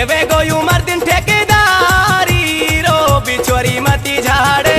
देवे गोयू मर्दिन ठेकेदारी रो बिछोरी मती झाड़े।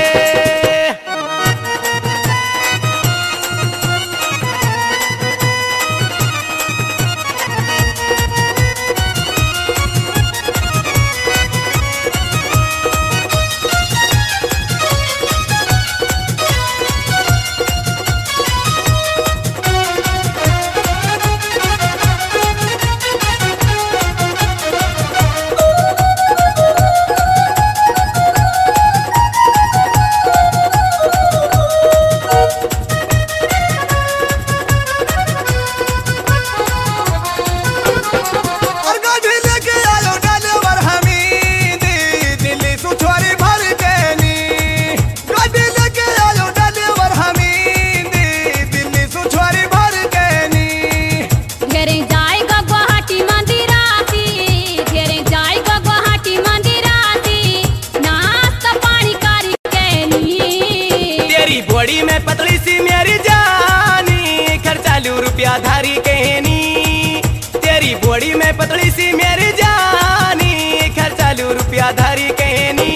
बड़ी में पतली सी मेरी जानी खर्चालू रुपया धारी कहनी। तेरी बॉडी में पतली सी मेरी जानी खर्चालू रुपया धारी कहनी।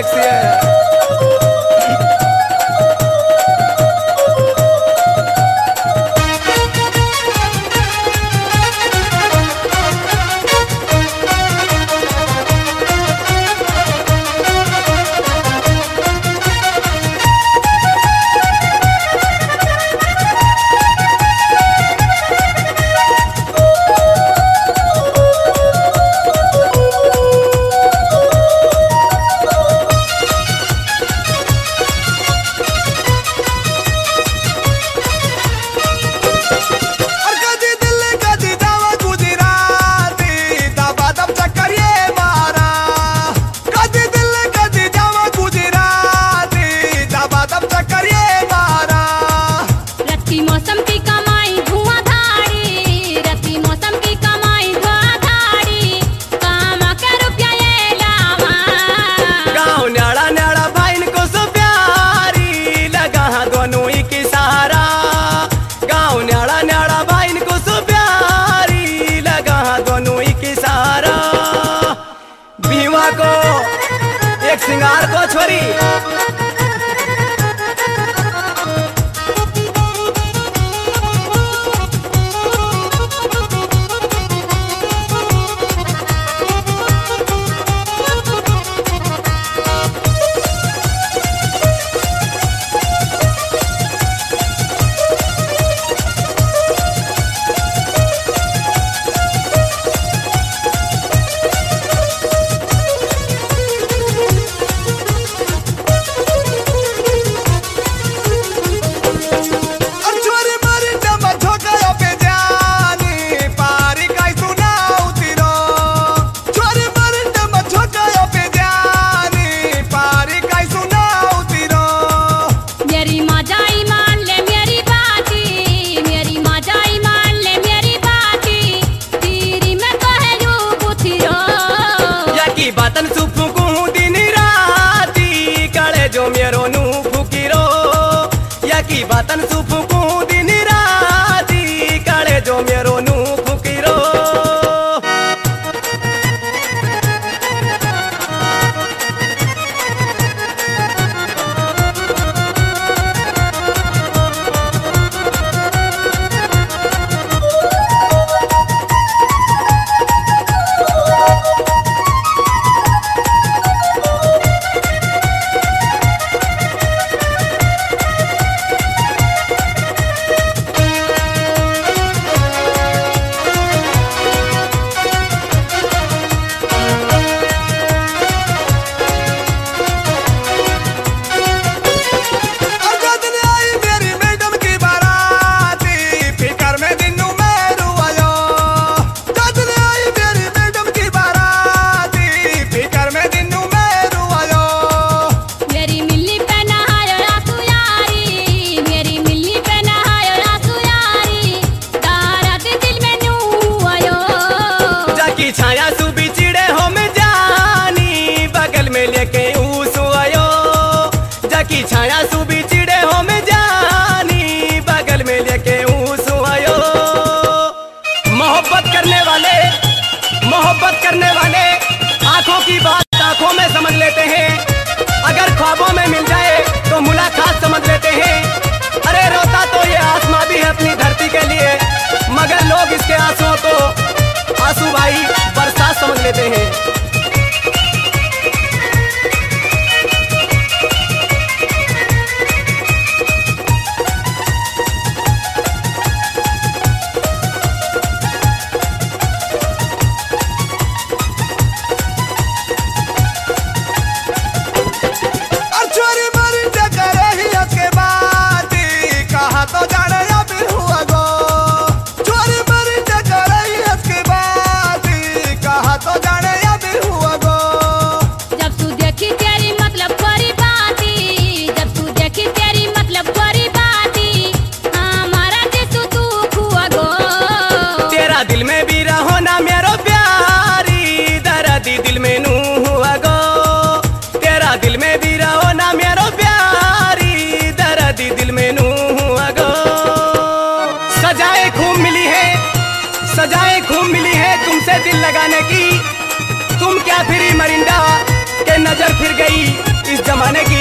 सेक्सी है। सिंगार को छोरी बातन सुफुकू दिन राती काले जो मेरो नू फुकीरो या की बातन सुफुकू दिन राती काले जो मेरो नू फुकीरो छाया सुबी चिड़े हो में जानी बगल में लेके ऊसु आयो जाकी छाया सुबी चिड़े हो में जानी बगल में लेके ऊसु आयो मोहब्बत करने वाले आंखों की बात आंखों में समझ लेते हैं अगर ख्वाबों में मिल जाए तो मुलाकात समझ लेते हैं अरे रोता तो ये आसमां भी है अपनी धरती के लिए मगर लोग इसके आंसुओं को आंसू भाई बरसात समझ लेते हैं। तो जाने अभी हुआ गो चोरी मरी जगह इसके बाद कहा तो जाने अभी हुआ गो जब तू देखी तेरी मतलब बड़ी बाती जब तू देखी तेरी मतलब बड़ी बाती हमारा दिल तू हुआ गो तेरा दिल में भी रहो ना मेरो प्यारी दर्द दिल में नू हुआ गो तेरा दिल में भी रहो ना मेरो प्यारी दर्द दिल में नू हुआ गो सजाएं खूब मिली है तुमसे दिल लगाने की तुम क्या फिरी मरिंडा के नजर फिर गई इस जमाने की।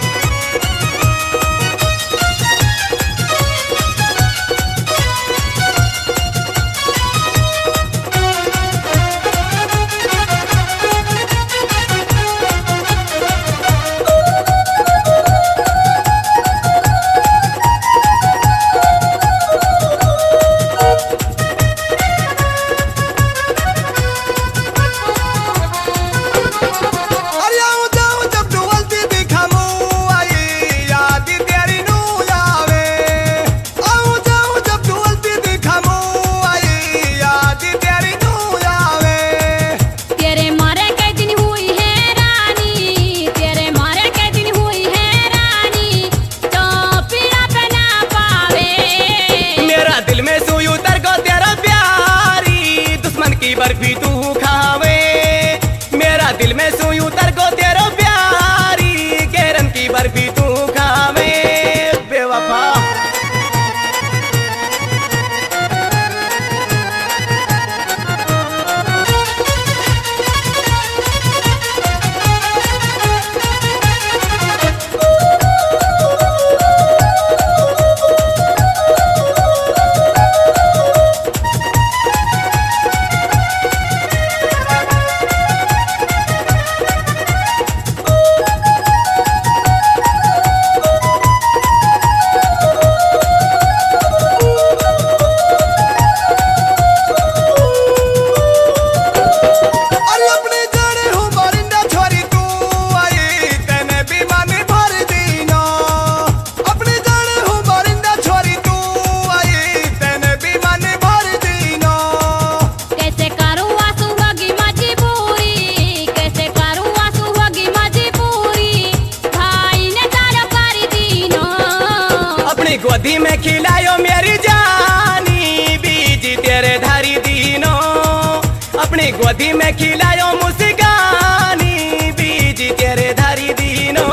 बर्फी तू खावे मेरा दिल में सुई उतर को तेरा प्यारी केरन की बर्फी तू खावे बेवफा। गोदी में खिलायो मेरी जानी बीज तेरे धारी दीनों अपनी गोदी में खिलायो मुस्कानी बीज तेरे धारी दीनों।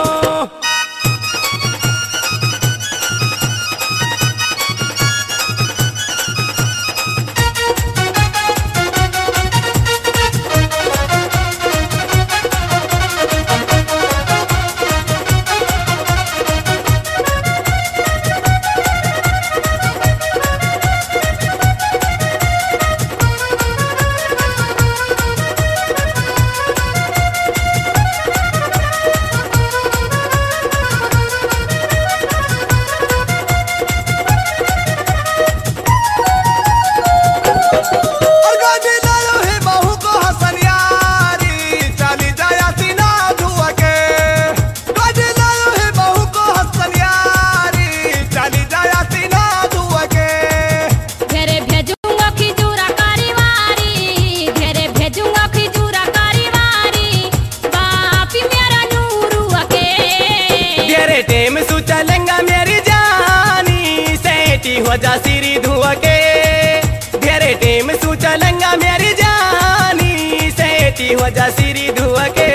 हो जा सिरी धुआ के घेरे टेम सू चलंगा मेरी जानी सेठी हो जा सिरी धुआ के।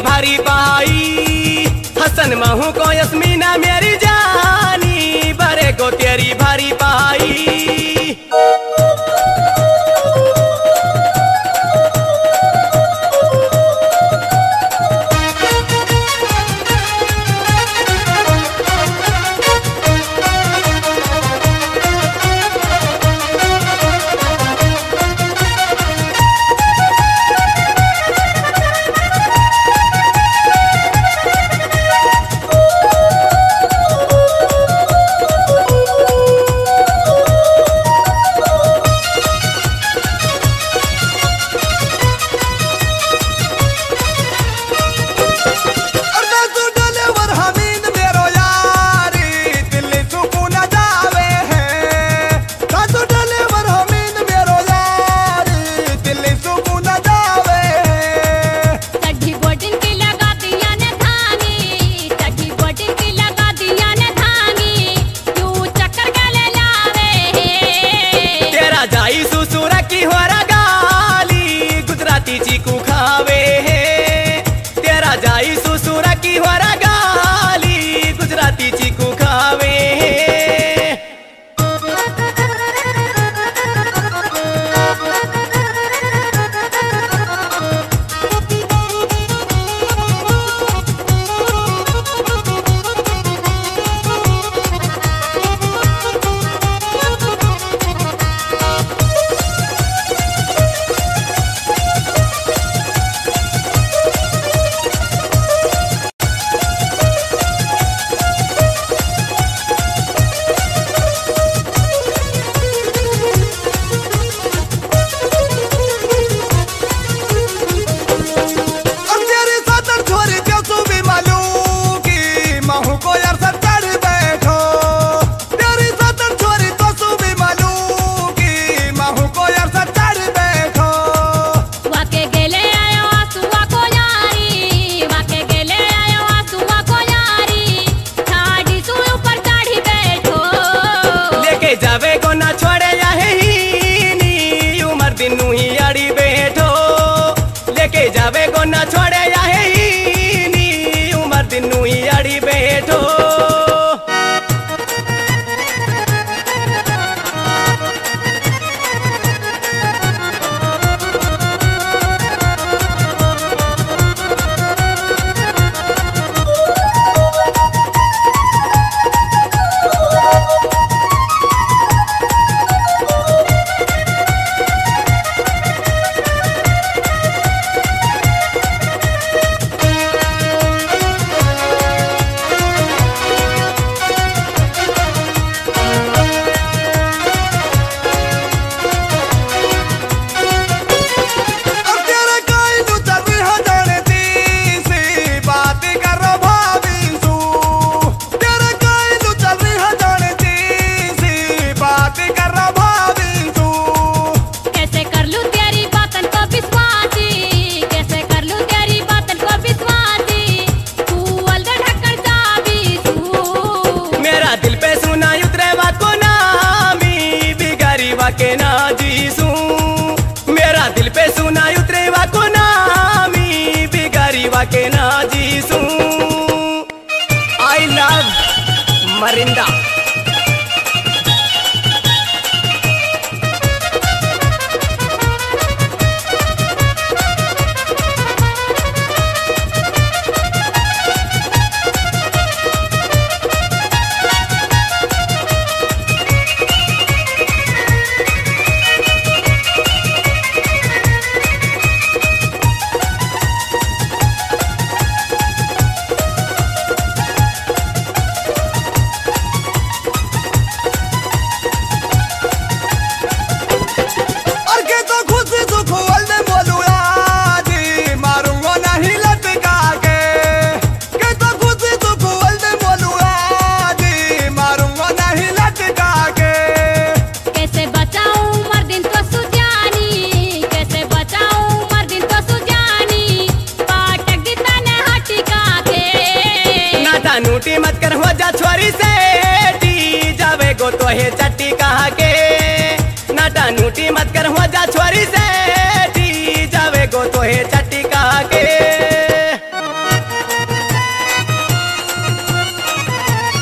भारी पाई हसन महू को यस्मीना मेरी जानी बरे को तेरी भारी पाई चीकू खावे है तेरा जाई सुसुरा की होरा गाली गुजराती चीकू खावे है जावे को ना छोड़े यही उमर दिनू ही अड़ी बैठो लेके जावे को ना छोड़े यही उमर दिनू ही अड़ी बैठो के ना जीसू मेरा दिल पे सुना उतरे वा को नामी बिगारी वा के ना जीसू आई लव मरिंदा नूटी मत कर हो जा छोरी से जावे गो तो है चट्टी कहा के नाटा नूटी मत कर हो जा छोरी